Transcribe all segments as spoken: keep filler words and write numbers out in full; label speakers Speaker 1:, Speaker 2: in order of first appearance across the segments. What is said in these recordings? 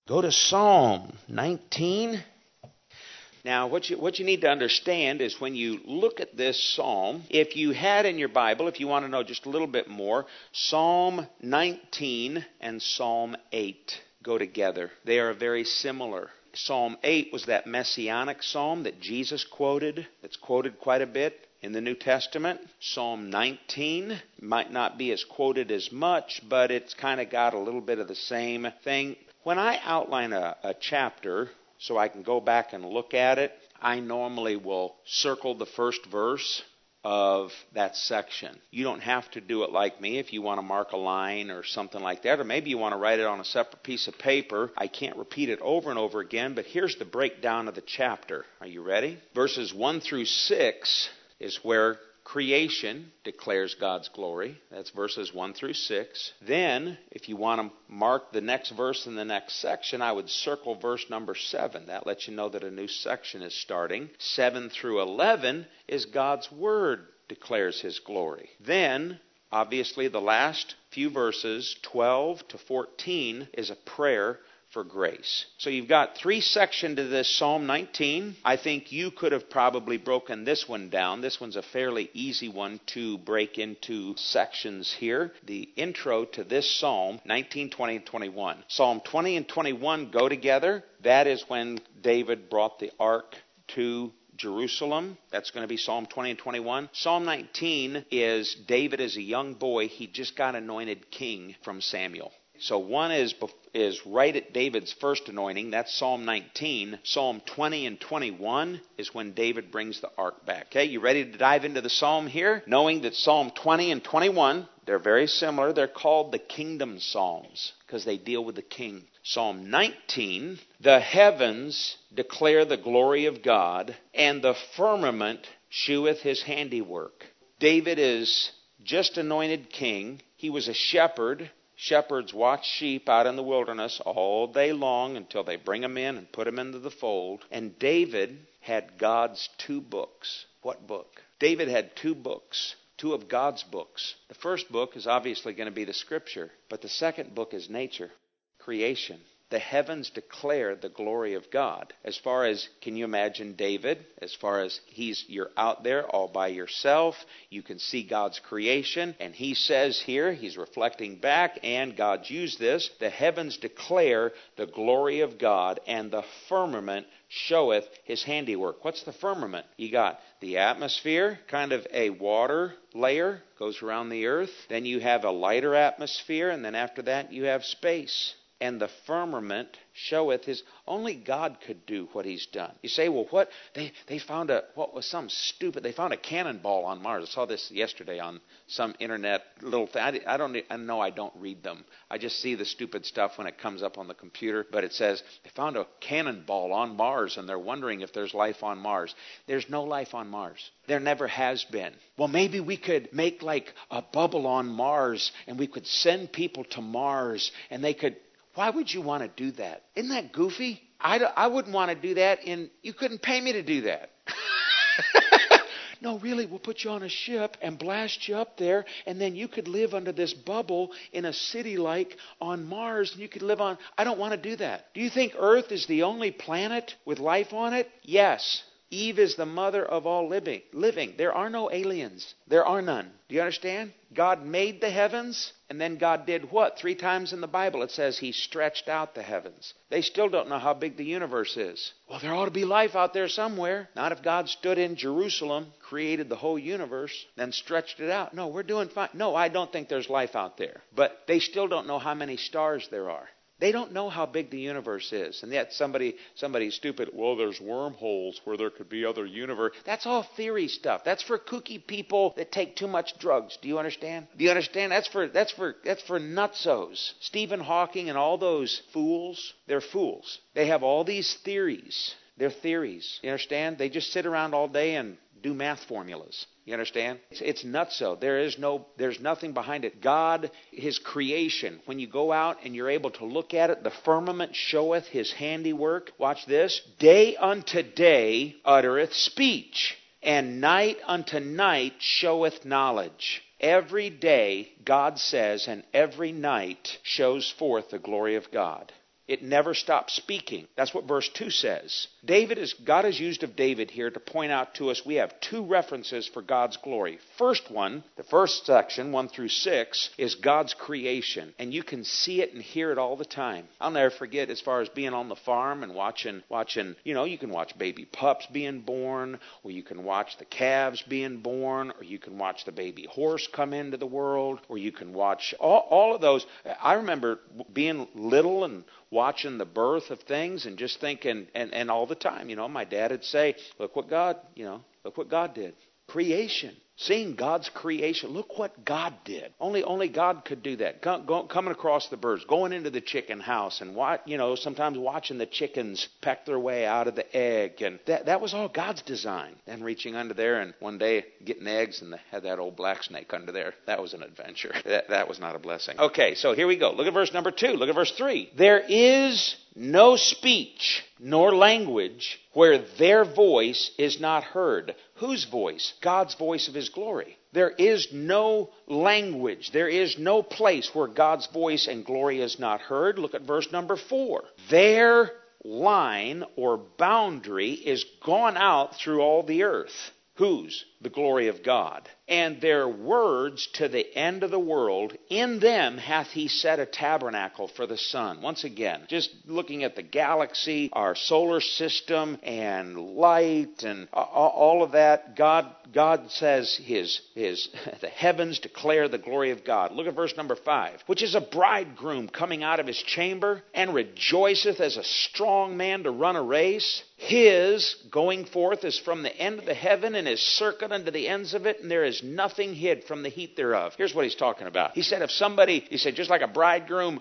Speaker 1: Go to Psalm nineteen. Now, what you, what you need to understand is when you look at this psalm, if you had in your Bible, if you want to know just a little bit more, Psalm nineteen and Psalm eight go together. They are very similar. Psalm eight was that messianic psalm that Jesus quoted. It's quoted quite a bit in the New Testament. Psalm nineteen might not be as quoted as much, but it's kind of got a little bit of the same thing. When I outline a, a chapter so I can go back and look at it, I normally will circle the first verse of that section. You don't have to do it like me if you want to mark a line or something like that, or maybe you want to write it on a separate piece of paper. I can't repeat it over and over again, but here's the breakdown of the chapter. Are you ready? Verses one through six is where creation declares God's glory. That's verses one through six. Then, if you want to mark the next verse in the next section, I would circle verse number seven. That lets you know that a new section is starting. seven through eleven is God's Word declares His glory. Then, obviously, the last few verses, twelve to fourteen, is a prayer for grace. So you've got three sections to this Psalm nineteen. I think you could have probably broken this one down. This one's a fairly easy one to break into sections here. The intro to this Psalm, nineteen, twenty, and twenty-one. Psalm twenty and twenty-one go together. That is when David brought the ark to Jerusalem. That's going to be Psalm twenty and twenty-one. Psalm nineteen is David as a young boy. He just got anointed king from Samuel. So one is is right at David's first anointing. That's Psalm nineteen. Psalm twenty and twenty-one is when David brings the ark back. Okay, you ready to dive into the psalm here? Knowing that Psalm twenty and twenty-one, they're very similar. They're called the kingdom psalms because they deal with the king. Psalm nineteen, the heavens declare the glory of God, and the firmament sheweth His handiwork. David is just anointed king. He was a shepherd. Shepherds watch sheep out in the wilderness all day long until they bring them in and put them into the fold. And David had God's two books. What book? David had two books, two of God's books. The first book is obviously going to be the Scripture, but the second book is nature, creation. The heavens declare the glory of God. As far as, can you imagine David? As far as he's, you're out there all by yourself. You can see God's creation. And he says here, he's reflecting back, and God's used this. The heavens declare the glory of God, and the firmament showeth His handiwork. What's the firmament? You got the atmosphere, kind of a water layer, goes around the earth. Then you have a lighter atmosphere, and then after that you have space. And the firmament showeth His... Only God could do what He's done. You say, well, what? They they found a... What was some stupid... They found a cannonball on Mars. I saw this yesterday on some internet little thing. I, I don't I know I don't read them. I just see the stupid stuff when it comes up on the computer. But it says, they found a cannonball on Mars, and they're wondering if there's life on Mars. There's no life on Mars. There never has been. Well, maybe we could make like a bubble on Mars, and we could send people to Mars, and they could... Why would you want to do that? Isn't that goofy? I, I wouldn't want to do that, and you couldn't pay me to do that. No, really, we'll put you on a ship and blast you up there, and then you could live under this bubble in a city like on Mars, and you could live on... I don't want to do that. Do you think Earth is the only planet with life on it? Yes. Eve is the mother of all living. Living. There are no aliens. There are none. Do you understand? God made the heavens, and then God did what? Three times in the Bible it says He stretched out the heavens. They still don't know how big the universe is. Well, there ought to be life out there somewhere. Not if God stood in Jerusalem, created the whole universe, then stretched it out. No, we're doing fine. No, I don't think there's life out there. But they still don't know how many stars there are. They don't know how big the universe is. And yet somebody, somebody's stupid, well, there's wormholes where there could be other universe. That's all theory stuff. That's for kooky people that take too much drugs. Do you understand? Do you understand? That's for, that's for, that's for nutsos. Stephen Hawking and all those fools, they're fools. They have all these theories. They're theories. You understand? They just sit around all day and do math formulas. You understand? It's, it's nutso. There is no, there's nothing behind it. God, His creation, when you go out and you're able to look at it, the firmament showeth His handiwork. Watch this. Day unto day uttereth speech, and night unto night showeth knowledge. Every day, God says, and every night shows forth the glory of God. It never stopped speaking. That's what verse two says. David is, God has used of David here to point out to us we have two references for God's glory. First one, the first section, one through six, is God's creation. And you can see it and hear it all the time. I'll never forget as far as being on the farm and watching, watching, you know, you can watch baby pups being born, or you can watch the calves being born, or you can watch the baby horse come into the world, or you can watch all, all of those. I remember being little and watching the birth of things and just thinking, and, and all the time, you know, my dad would say, look what God, you know, look what God did. Creation. Seeing God's creation. Look what God did. Only only God could do that. Go, go, coming across the birds, going into the chicken house and, watch, you know, sometimes watching the chickens peck their way out of the egg. And that, that was all God's design. And reaching under there and one day getting eggs and they had that old black snake under there. That was an adventure. That, that was not a blessing. Okay, so here we go. Look at verse number two. Look at verse three. There is no speech nor language where their voice is not heard. Whose voice? God's voice of His glory. There is no language. There is no place where God's voice and glory is not heard. Look at verse number four. Their line or boundary is gone out through all the earth. Whose? The glory of God. And their words to the end of the world, in them hath He set a tabernacle for the sun. Once again, just looking at the galaxy, our solar system, and light, and all of that, God God says His His the heavens declare the glory of God. Look at verse number five. Which is a bridegroom coming out of his chamber, and rejoiceth as a strong man to run a race. His going forth is from the end of the heaven, and his circuit unto the ends of it, and there is nothing hid from the heat thereof. Here's what he's talking about. He said if somebody, he said just like a bridegroom,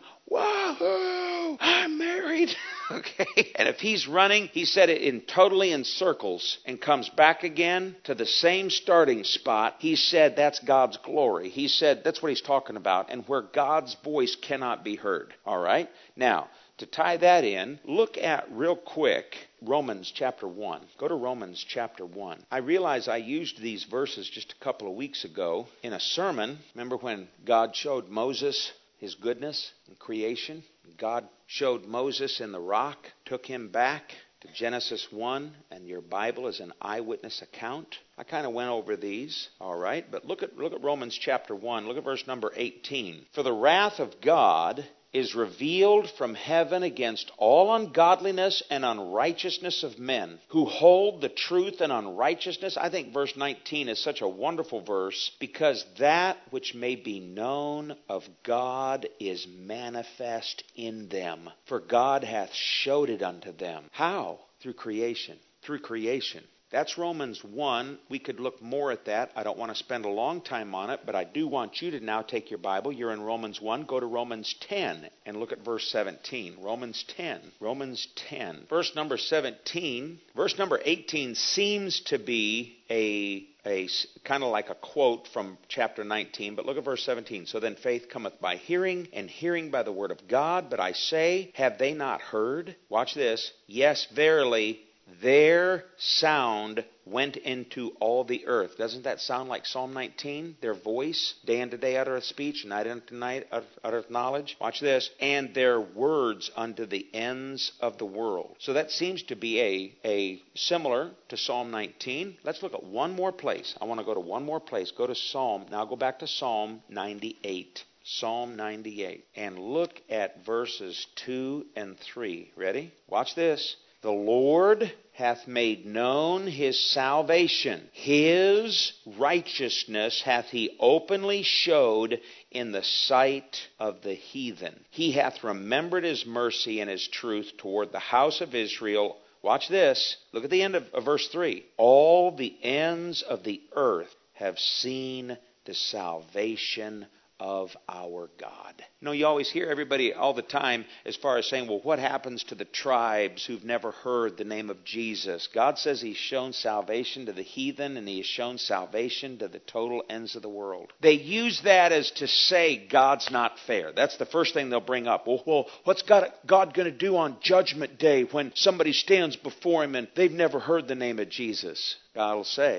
Speaker 1: whoa, I'm married. Okay. And if he's running, he said it in totally in circles and comes back again to the same starting spot. He said that's God's glory. He said that's what he's talking about. And where God's voice cannot be heard. All right. Now, to tie that in, look at real quick Romans chapter one. Go to Romans chapter one. I realize I used these verses just a couple of weeks ago in a sermon. Remember when God showed Moses His goodness in creation? God showed Moses in the rock, took him back to Genesis one, and your Bible is an eyewitness account. I kind of went over these, all right, but look at look at Romans chapter one. Look at verse number eighteen. For the wrath of God is revealed from heaven against all ungodliness and unrighteousness of men who hold the truth in unrighteousness. I think verse nineteen is such a wonderful verse because that which may be known of God is manifest in them. For God hath showed it unto them. How? Through creation. Through creation. That's Romans one. We could look more at that. I don't want to spend a long time on it, but I do want you to now take your Bible. You're in Romans one. Go to Romans ten and look at verse seventeen. Romans ten. Romans ten. Verse number seventeen. Verse number eighteen seems to be a a kind of like a quote from chapter nineteen, but look at verse seventeen. So then faith cometh by hearing, and hearing by the word of God. But I say, have they not heard? Watch this. Yes, verily, their sound went into all the earth. Doesn't that sound like Psalm nineteen? Their voice, day unto day uttereth speech, night unto night uttereth knowledge. Watch this. And their words unto the ends of the world. So that seems to be a, a similar to Psalm nineteen. Let's look at one more place. I want to go to one more place. Go to Psalm. Now go back to Psalm ninety-eight. Psalm ninety-eight. And look at verses two and three. Ready? Watch this. The Lord hath made known His salvation. His righteousness hath He openly showed in the sight of the heathen. He hath remembered His mercy and His truth toward the house of Israel. Watch this. Look at the end of, of verse three. All the ends of the earth have seen the salvation of our God. You know, you always hear everybody all the time as far as saying, well, what happens to the tribes who've never heard the name of Jesus? God says He's shown salvation to the heathen, and He has shown salvation to the total ends of the world. They use that as to say God's not fair. That's the first thing they'll bring up. Well, well what's God, God going to do on Judgment Day when somebody stands before Him and they've never heard the name of Jesus? God will say,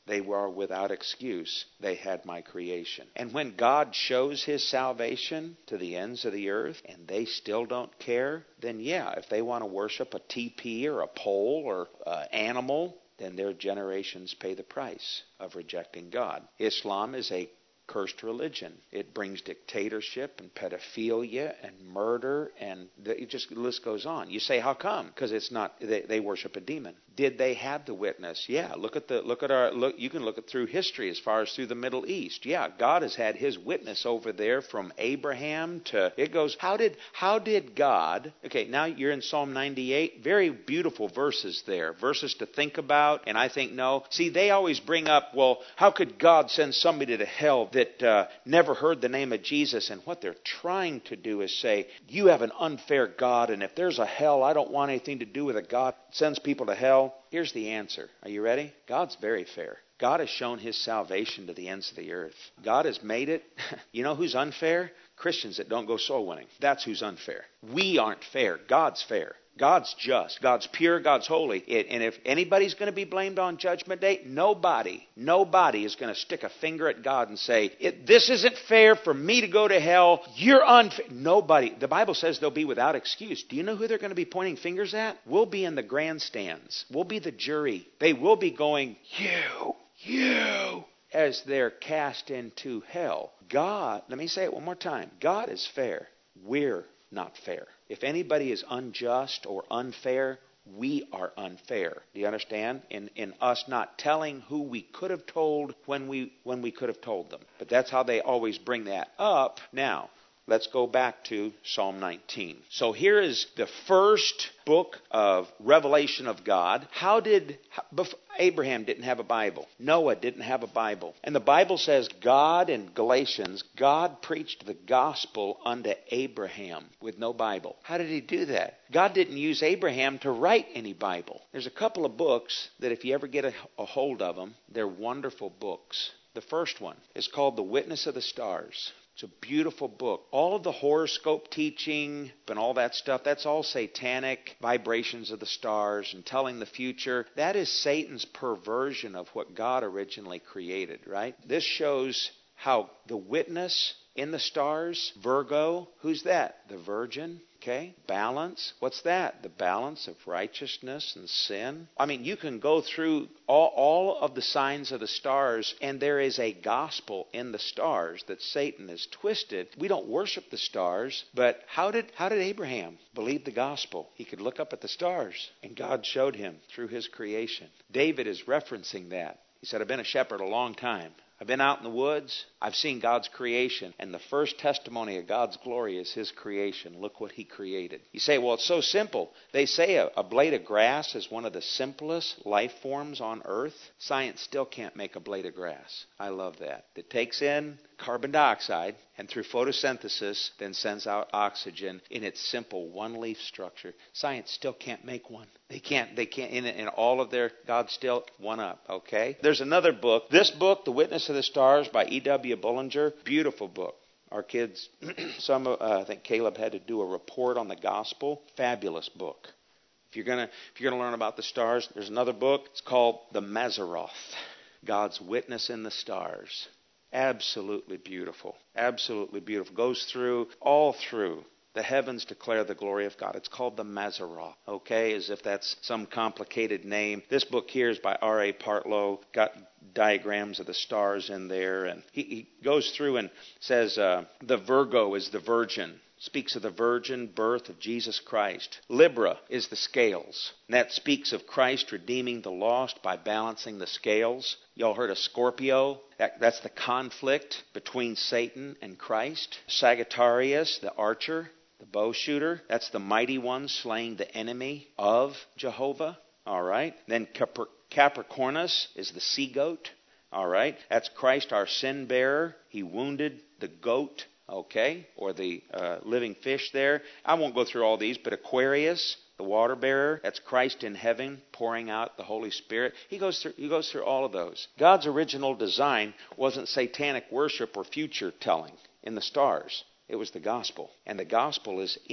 Speaker 1: They were without excuse. They had my creation. And when God shows his salvation to the ends of the earth and they still don't care, then yeah, if they want to worship a teepee or a pole or an animal, then their generations pay the price of rejecting God. Islam is a cursed religion. It brings dictatorship and pedophilia and murder, and the, it just the list goes on. You say, how come? Because it's not. They, they worship a demon. Did they have the witness? Yeah. Look at the look at our look. You can look at through history as far as through the Middle East. Yeah, God has had His witness over there from Abraham to it goes. How did how did God? Okay, now you're in Psalm ninety-eight. Very beautiful verses there. Verses to think about. And I think no. See, they always bring up. Well, how could God send somebody to hell that uh, never heard the name of Jesus? And what they're trying to do is say, you have an unfair God, and if there's a hell, I don't want anything to do with it. God sends people to hell. Here's the answer. Are you ready? God's very fair. God has shown His salvation to the ends of the earth. God has made it. You know who's unfair? Christians that don't go soul winning. That's who's unfair. We aren't fair. God's fair. God's just. God's pure. God's holy. It, and if anybody's going to be blamed on Judgment Day, nobody, nobody is going to stick a finger at God and say, it, this isn't fair for me to go to hell. You're unfair. Nobody. The Bible says they'll be without excuse. Do you know who they're going to be pointing fingers at? We'll be in the grandstands. We'll be the jury. They will be going, you, you, as they're cast into hell. God, let me say it one more time. God is fair. We're not fair. If anybody is unjust or unfair, we are unfair. Do you understand? In in us not telling who we could have told when we when we could have told them. But that's how they always bring that up. Now, let's go back to Psalm nineteen. So here is the first book of revelation of God. How did Abraham didn't have a Bible? Noah didn't have a Bible. And the Bible says God in Galatians, God preached the gospel unto Abraham with no Bible. How did He do that? God didn't use Abraham to write any Bible. There's a couple of books that if you ever get a, a hold of them, they're wonderful books. The first one is called The Witness of the Stars. It's a beautiful book. All of the horoscope teaching and all that stuff, that's all satanic vibrations of the stars and telling the future. That is Satan's perversion of what God originally created, right? This shows how the witness in the stars, Virgo, who's that? The virgin. Okay, balance. What's that? The balance of righteousness and sin. I mean, you can go through all, all of the signs of the stars, and there is a gospel in the stars that Satan has twisted. We don't worship the stars, but how did how did Abraham believe the gospel? He could look up at the stars, and God showed him through His creation. David is referencing that. He said, I've been a shepherd a long time. I've been out in the woods. I've seen God's creation. And the first testimony of God's glory is His creation. Look what He created. You say, well, it's so simple. They say a, a blade of grass is one of the simplest life forms on earth. Science still can't make a blade of grass. I love that. It takes in carbon dioxide and through photosynthesis then sends out oxygen in its simple one-leaf structure. Science still can't make one. They can't, they can't, in, in all of their, God still one up, okay? There's another book. This book, The Witness of the Stars by E W Bullinger, beautiful book. Our kids, some, uh, I think Caleb had to do a report on the gospel. Fabulous book. If you're gonna, if you're gonna learn about the stars, there's another book. It's called The Mazzaroth, God's Witness in the Stars. Absolutely beautiful. Absolutely beautiful. Goes through, all through. The heavens declare the glory of God. It's called the Mazzaroth, okay, as if that's some complicated name. This book here is by R A Partlow, got diagrams of the stars in there. And he, he goes through and says uh, the Virgo is the virgin. Speaks of the virgin birth of Jesus Christ. Libra is the scales. And that speaks of Christ redeeming the lost by balancing the scales. Y'all heard of Scorpio? That, that's the conflict between Satan and Christ. Sagittarius, the archer, the bow shooter. That's the mighty one slaying the enemy of Jehovah. All right. Then Capri- Capricornus is the sea goat. All right. That's Christ, our sin bearer. He wounded the goat. Okay, or the uh, living fish there. I won't go through all these, but Aquarius, the water bearer, that's Christ in heaven pouring out the Holy Spirit. He goes through, he goes through all of those. God's original design wasn't satanic worship or future telling in the stars. It was the gospel. And the gospel is in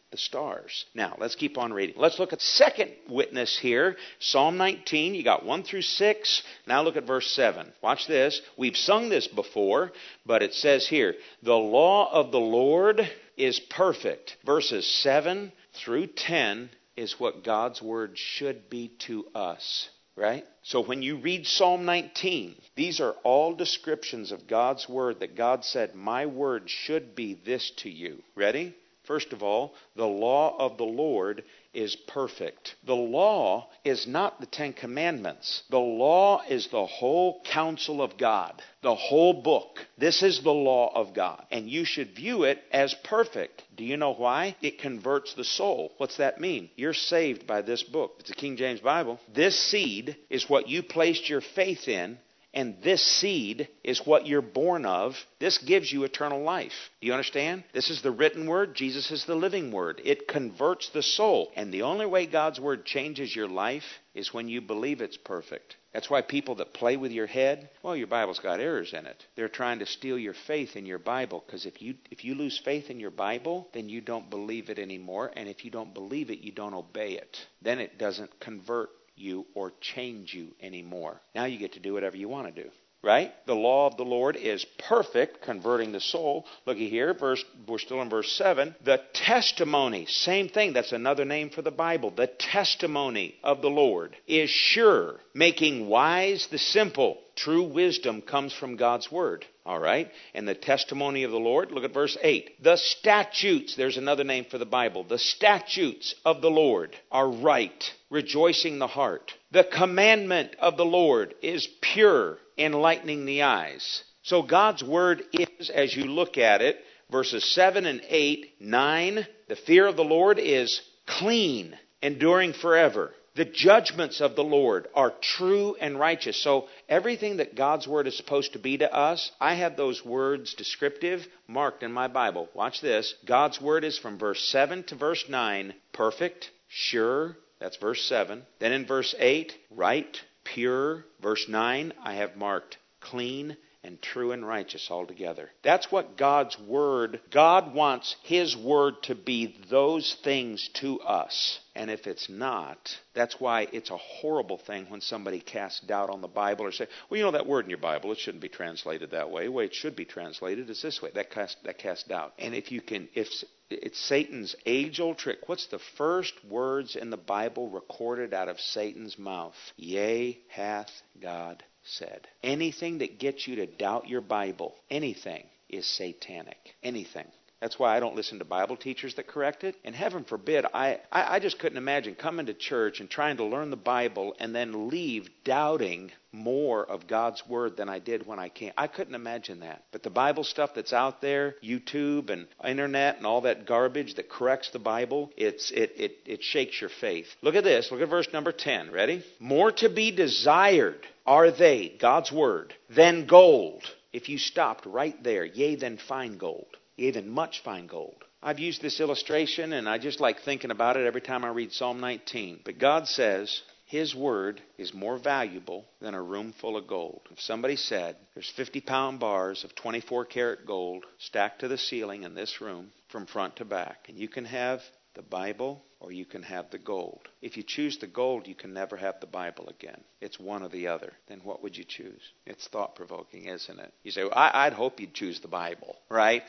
Speaker 1: the stars. Now, let's keep on reading. Let's look at the second witness here. Psalm nineteen, you got one through six. Now look at verse seven. Watch this. We've sung this before, but it says here, the law of the Lord is perfect. Verses seven through ten is what God's word should be to us. Right? So when you read Psalm nineteen, these are all descriptions of God's word that God said, my word should be this to you. Ready? First of all, the law of the Lord is perfect. The law is not the Ten Commandments. The law is the whole counsel of God, the whole book. This is the law of God, and you should view it as perfect. Do you know why? It converts the soul. What's that mean? You're saved by this book. It's a King James Bible. This seed is what you placed your faith in. And this seed is what you're born of. This gives you eternal life. Do you understand? This is the written word. Jesus is the living word. It converts the soul. And the only way God's word changes your life is when you believe it's perfect. That's why people that play with your head, well, your Bible's got errors in it. They're trying to steal your faith in your Bible. Because if you if you lose faith in your Bible, then you don't believe it anymore. And if you don't believe it, you don't obey it. Then it doesn't convert you or change you anymore. Now you get to do whatever you want to do. Right? The law of the Lord is perfect, converting the soul. Looky here, verse, we're still in verse seven. The testimony, same thing, that's another name for the Bible. The testimony of the Lord is sure, making wise the simple. True wisdom comes from God's word. All right? And the testimony of the Lord, look at verse eight. The statutes, there's another name for the Bible. The statutes of the Lord are right, rejoicing the heart. The commandment of the Lord is pure, enlightening the eyes. So God's word is, as you look at it, verses seven and eight, nine, the fear of the Lord is clean, enduring forever. The judgments of the Lord are true and righteous. So everything that God's word is supposed to be to us, I have those words descriptive marked in my Bible. Watch this. God's word is from verse seven to verse nine, perfect, sure. That's verse seven. Then in verse eight, right, pure. Verse nine, I have marked clean and true and righteous altogether. That's what God's word, God wants his word to be those things to us. And if it's not, that's why it's a horrible thing when somebody casts doubt on the Bible or say, well, you know that word in your Bible, it shouldn't be translated that way. The way it should be translated is this way. That casts, that casts doubt. And if you can, if it's Satan's age-old trick. What's the first words in the Bible recorded out of Satan's mouth? Yea, hath God said. Anything that gets you to doubt your Bible, anything, is satanic. Anything. That's why I don't listen to Bible teachers that correct it. And heaven forbid, I, I, I just couldn't imagine coming to church and trying to learn the Bible and then leave doubting more of God's word than I did when I came. I couldn't imagine that. But the Bible stuff that's out there, YouTube and internet and all that garbage that corrects the Bible, it's it it, it shakes your faith. Look at this. Look at verse number ten. Ready? More to be desired are they, God's word, than gold. If you stopped right there, yea, than fine gold. Yea, than much fine gold. I've used this illustration, and I just like thinking about it every time I read Psalm nineteen. But God says his word is more valuable than a room full of gold. If somebody said there's fifty pound bars of twenty-four karat gold stacked to the ceiling in this room from front to back, and you can have the Bible or you can have the gold. If you choose the gold, you can never have the Bible again. It's one or the other. Then what would you choose? It's thought-provoking, isn't it? You say, well, I, I'd hope you'd choose the Bible, right?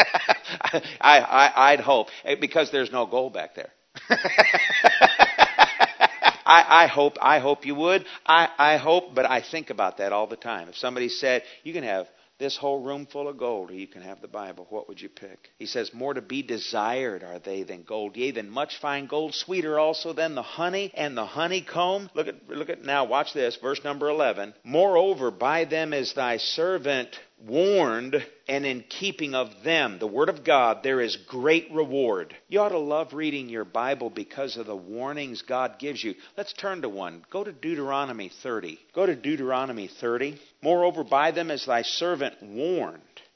Speaker 1: I, I, I'd hope, because there's no gold back there. I, I hope I hope you would. I, I hope, but I think about that all the time. If somebody said, you can have this whole room full of gold, or you can have the Bible, what would you pick? He says, more to be desired are they than gold, yea, than much fine gold, sweeter also than the honey and the honeycomb. Look at, look at now, watch this, verse number eleven. Moreover, by them is thy servant warned, and in keeping of them, the word of God, there is great reward. You ought to love reading your Bible because of the warnings God gives you. Let's turn to one. Go to Deuteronomy thirty. Go to Deuteronomy thirty. Moreover, by them is thy servant warned.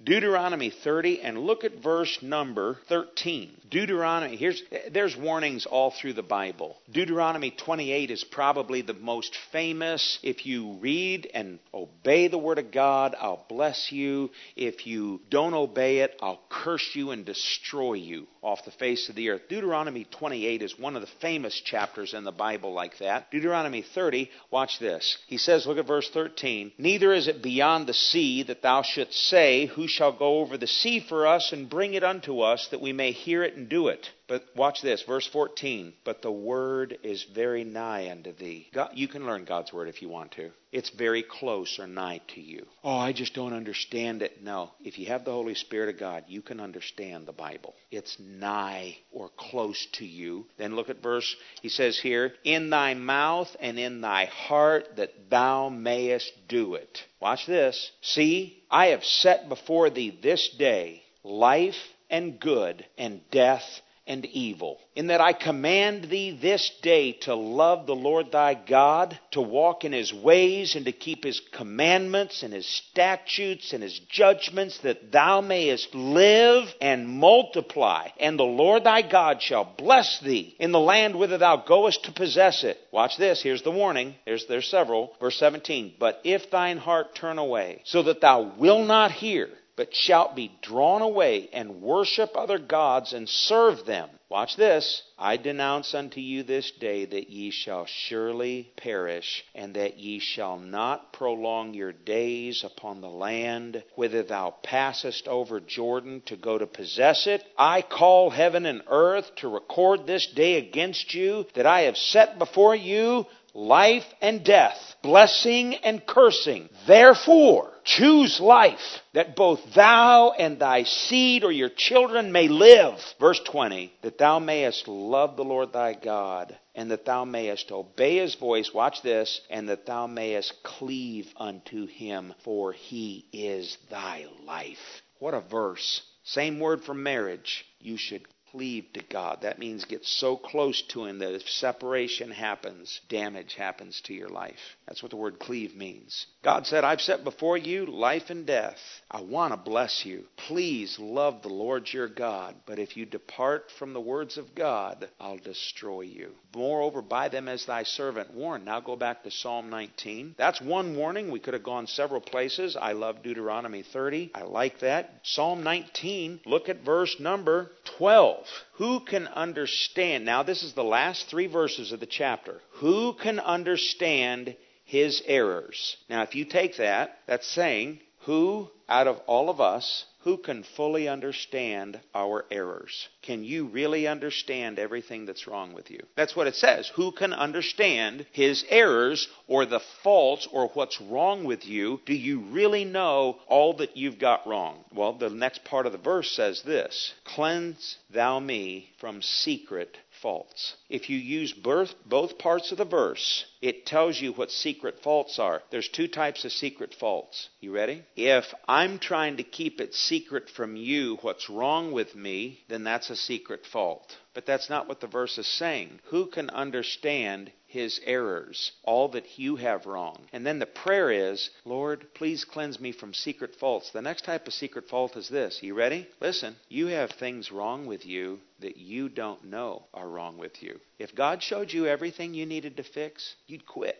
Speaker 1: Deuteronomy thirty, and look at verse number thirteen. Deuteronomy, here's, there's warnings all through the Bible. Deuteronomy twenty-eight is probably the most famous. If you read and obey the Word of God, I'll bless you. If you don't obey it, I'll curse you and destroy you off the face of the earth. Deuteronomy twenty-eight is one of the famous chapters in the Bible like that. Deuteronomy thirty, watch this. He says, look at verse thirteen. Neither is it beyond the sea that thou shouldst say, who shall go over the sea for us and bring it unto us, that we may hear it and do it. But watch this, verse fourteen. But the word is very nigh unto thee. God, you can learn God's word if you want to. It's very close or nigh to you. Oh, I just don't understand it. No, if you have the Holy Spirit of God, you can understand the Bible. It's nigh or close to you. Then look at verse, he says here, in thy mouth and in thy heart, that thou mayest do it. Watch this. See, I have set before thee this day life and good, and death and evil, in that I command thee this day to love the Lord thy God, to walk in his ways, and to keep his commandments and his statutes and his judgments, that thou mayest live and multiply. And the Lord thy God shall bless thee in the land whither thou goest to possess it. Watch this, here's the warning. There's, there's several. Verse seventeen, but if thine heart turn away, so that thou wilt not hear, but shalt be drawn away and worship other gods and serve them. Watch this. I denounce unto you this day that ye shall surely perish, and that ye shall not prolong your days upon the land whither thou passest over Jordan to go to possess it. I call heaven and earth to record this day against you, that I have set before you life and death, blessing and cursing. Therefore, choose life, that both thou and thy seed or your children may live. Verse twenty, that thou mayest love the Lord thy God, and that thou mayest obey his voice. Watch this. And that thou mayest cleave unto him, for he is thy life. What a verse. Same word for marriage. You should cleave to God. That means get so close to him that if separation happens, damage happens to your life. That's what the word cleave means. God said, I've set before you life and death. I want to bless you. Please love the Lord your God. But if you depart from the words of God, I'll destroy you. Moreover, by them as thy servant warned. Now go back to Psalm nineteen. That's one warning. We could have gone several places. I love Deuteronomy thirty. I like that. Psalm nineteen, look at verse number twelve. Who can understand? Now this is the last three verses of the chapter. Who can understand his errors? Now if you take that, that's saying, who out of all of us, who can fully understand our errors? Can you really understand everything that's wrong with you? That's what it says. Who can understand his errors or the faults or what's wrong with you? Do you really know all that you've got wrong? Well, the next part of the verse says this. Cleanse thou me from secret faults. If you use both, both parts of the verse, it tells you what secret faults are. There's two types of secret faults. You ready? If I'm trying to keep it secret from you what's wrong with me, then that's a secret fault. But that's not what the verse is saying. Who can understand his errors, all that you have wrong? And then the prayer is, Lord, please cleanse me from secret faults. The next type of secret fault is this. You ready? Listen, you have things wrong with you that you don't know are wrong with you. If God showed you everything you needed to fix, you'd quit.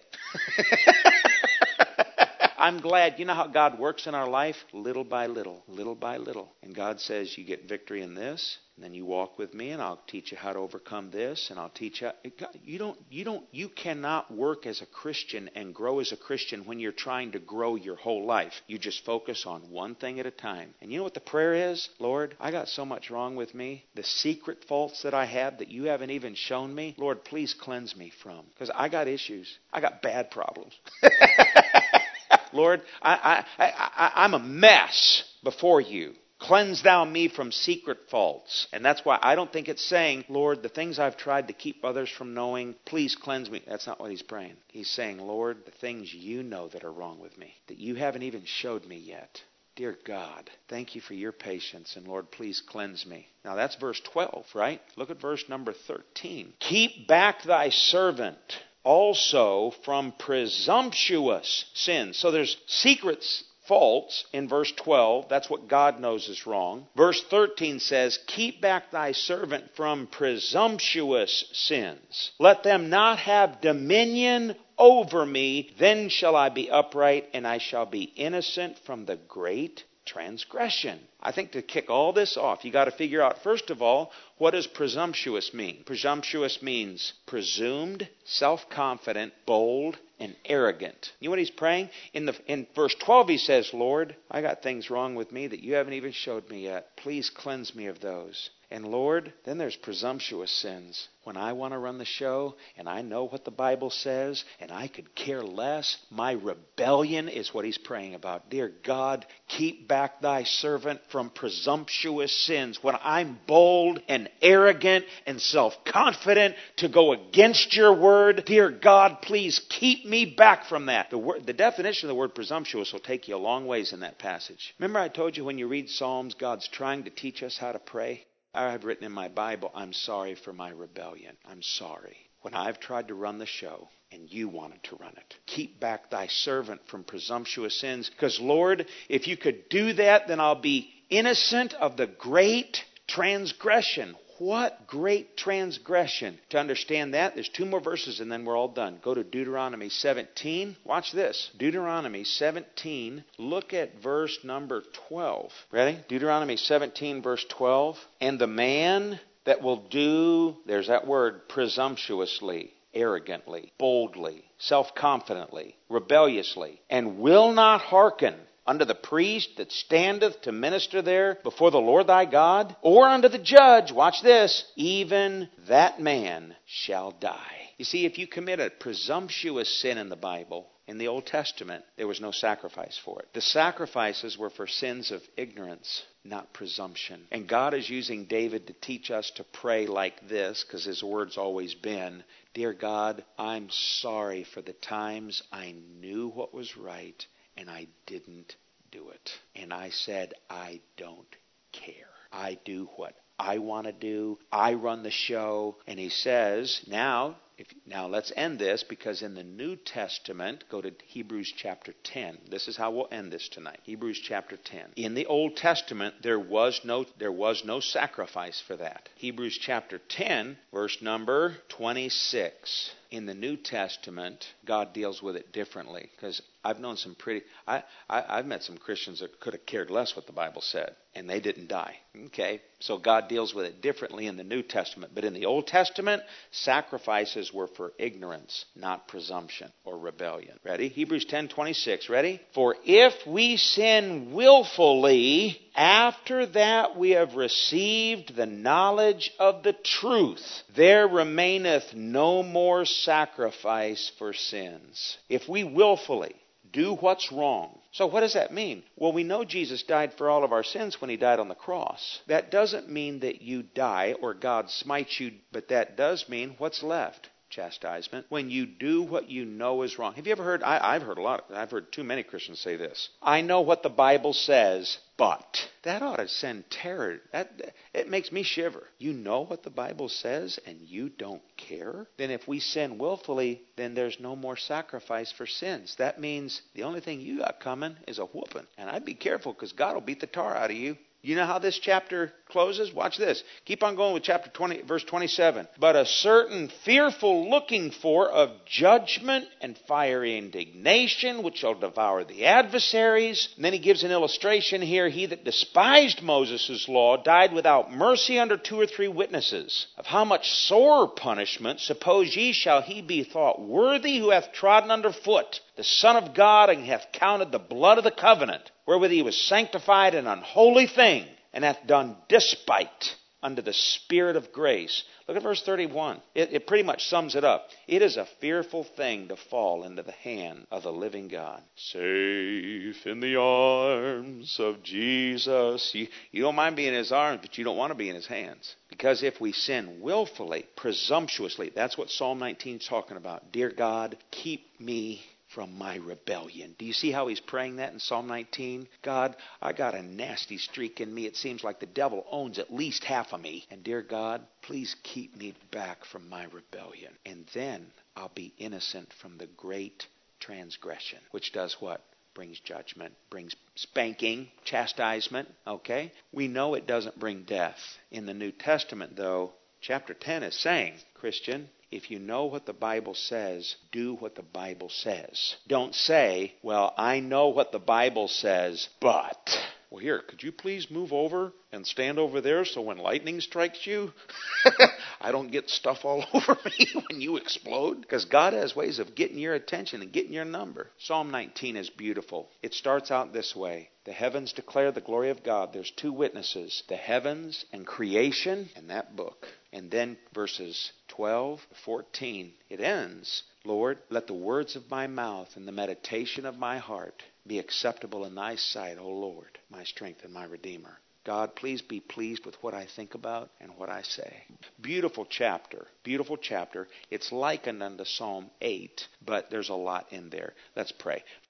Speaker 1: I'm glad. You know how God works in our life? Little by little, little by little. And God says you get victory in this, and then you walk with me, and I'll teach you how to overcome this, and I'll teach you. You don't, you don't, you cannot work as a Christian and grow as a Christian when you're trying to grow your whole life. You just focus on one thing at a time. And you know what the prayer is? Lord, I got so much wrong with me. The secret faults that I have that you haven't even shown me, Lord, please cleanse me from. Because I got issues. I got bad problems. Lord, I, I, I, I'm a mess before you. Cleanse thou me from secret faults. And that's why I don't think it's saying, Lord, the things I've tried to keep others from knowing, please cleanse me. That's not what he's praying. He's saying, Lord, the things you know that are wrong with me, that you haven't even showed me yet. Dear God, thank you for your patience, and Lord, please cleanse me. Now that's verse twelve, right? Look at verse number thirteen. Keep back thy servant also from presumptuous sins. So there's secret faults in verse twelve. That's what God knows is wrong. Verse thirteen says, keep back thy servant from presumptuous sins. Let them not have dominion over me. Then shall I be upright, and I shall be innocent from the great transgression. I think to kick all this off, you got to figure out, first of all, what does presumptuous mean? Presumptuous means presumed, self-confident, bold, and arrogant. You know what he's praying? In the in verse twelve he says, Lord, I got things wrong with me that you haven't even showed me yet. Please cleanse me of those. And Lord, then there's presumptuous sins. When I want to run the show and I know what the Bible says and I could care less, my rebellion is what he's praying about. Dear God, keep back thy servant from presumptuous sins. When I'm bold and arrogant and self-confident to go against your word, dear God, please keep me back from that. The, word, the definition of the word presumptuous will take you a long ways in that passage. Remember I told you when you read Psalms, God's trying to teach us how to pray? I've written in my Bible, I'm sorry for my rebellion. I'm sorry. When I've tried to run the show and you wanted to run it. Keep back thy servant from presumptuous sins. Because Lord, if you could do that, then I'll be innocent of the great transgression. What great transgression. To understand that, there's two more verses and then we're all done. Go to Deuteronomy seventeen. Watch this. Deuteronomy seventeen. Look at verse number twelve. Ready? Deuteronomy seventeen, verse twelve. And the man that will do, there's that word, presumptuously, arrogantly, boldly, self-confidently, rebelliously, and will not hearken unto the priest that standeth to minister there before the Lord thy God, or unto the judge, watch this, even that man shall die. You see, if you commit a presumptuous sin in the Bible, in the Old Testament, there was no sacrifice for it. The sacrifices were for sins of ignorance, not presumption. And God is using David to teach us to pray like this, because his word's always been, Dear God, I'm sorry for the times I knew what was right and I didn't do it. And I said, I don't care. I do what I want to do. I run the show. And he says, now, if, now let's end this, because in the New Testament, go to Hebrews chapter ten. This is how we'll end this tonight. Hebrews chapter ten. In the Old Testament, there was no there was no sacrifice for that. Hebrews chapter ten, verse number twenty-six. In the New Testament, God deals with it differently. Because I've known some pretty, I, I, I've met some Christians that could have cared less what the Bible said, and they didn't die. Okay? So God deals with it differently in the New Testament. But in the Old Testament, sacrifices were for ignorance, not presumption or rebellion. Ready? Hebrews ten twenty-six. Ready? For if we sin willfully, after that we have received the knowledge of the truth, there remaineth no more sacrifice for sins. If we willfully do what's wrong. So what does that mean? Well, we know Jesus died for all of our sins when he died on the cross. That doesn't mean that you die or God smites you, but that does mean what's left. Chastisement. When you do what you know is wrong. Have you ever heard, I, I've heard a lot, I've heard too many Christians say this. I know what the Bible says, but. That ought to send terror. That, it makes me shiver. You know what the Bible says and you don't care? Then if we sin willfully, then there's no more sacrifice for sins. That means the only thing you got coming is a whooping. And I'd be careful because God will beat the tar out of you. You know how this chapter closes? Watch this. Keep on going with chapter twenty, verse twenty-seven. But a certain fearful looking for of judgment and fiery indignation, which shall devour the adversaries. And then he gives an illustration here. He that despised Moses' law died without mercy under two or three witnesses. Of how much sore punishment, suppose ye, shall he be thought worthy who hath trodden under foot the Son of God, and hath counted the blood of the covenant, wherewith he was sanctified an unholy thing, and hath done despite unto the Spirit of grace. Look at verse thirty-one. It, it pretty much sums it up. It is a fearful thing to fall into the hand of the living God. Safe in the arms of Jesus. You, you don't mind being in his arms, but you don't want to be in his hands. Because if we sin willfully, presumptuously, that's what Psalm nineteen is talking about. Dear God, keep me from my rebellion. Do you see how he's praying that in Psalm nineteen? God, I got a nasty streak in me. It seems like the devil owns at least half of me. And dear God, please keep me back from my rebellion. And then I'll be innocent from the great transgression. Which does what? brings judgment, brings spanking, chastisement, okay? We know it doesn't bring death. In the New Testament, though, chapter ten is saying, Christian, if you know what the Bible says, do what the Bible says. Don't say, well, I know what the Bible says, but... Well, here, could you please move over and stand over there so when lightning strikes you, I don't get stuff all over me when you explode? Because God has ways of getting your attention and getting your number. Psalm nineteen is beautiful. It starts out this way. The heavens declare the glory of God. There's two witnesses, the heavens and creation and that book. And then verses twelve to fourteen, it ends, Lord, let the words of my mouth and the meditation of my heart be acceptable in thy sight, O Lord, my strength and my Redeemer. God, please be pleased with what I think about and what I say. Beautiful chapter. Beautiful chapter. It's likened unto Psalm eight, but there's a lot in there. Let's pray.